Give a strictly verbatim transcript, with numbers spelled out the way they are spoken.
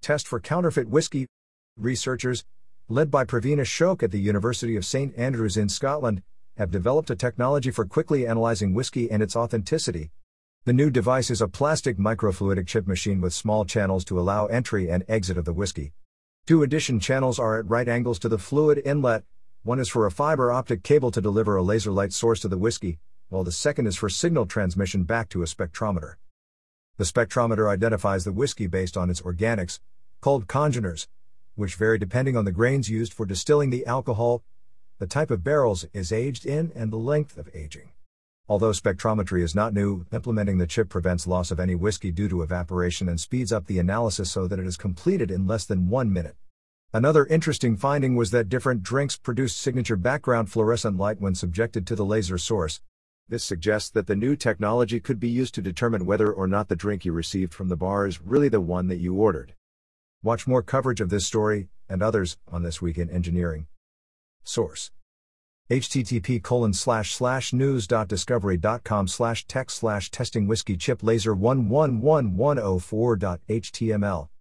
Test for counterfeit whiskey. Researchers, led by Praveen Ashok at the University of Saint Andrews in Scotland, have developed a technology for quickly analyzing whiskey and its authenticity. The new device is a plastic microfluidic chip machine with small channels to allow entry and exit of the whiskey. Two addition channels are at right angles to the fluid inlet. One is for a fiber optic cable to deliver a laser light source to the whiskey, while the second is for signal transmission back to a spectrometer. The spectrometer identifies the whiskey based on its organics, called congeners, which vary depending on the grains used for distilling the alcohol, the type of barrels it is aged in, and the length of aging. Although spectrometry is not new, implementing the chip prevents loss of any whiskey due to evaporation and speeds up the analysis so that it is completed in less than one minute. Another interesting finding was that different drinks produced signature background fluorescent light when subjected to the laser source. This suggests that the new technology could be used to determine whether or not the drink you received from the bar is really the one that you ordered. Watch more coverage of this story, and others, on This Week in Engineering. Source: http colon slash slash news dot discovery dot com slash text slash testing whiskey chip laser one one one one oh four dot html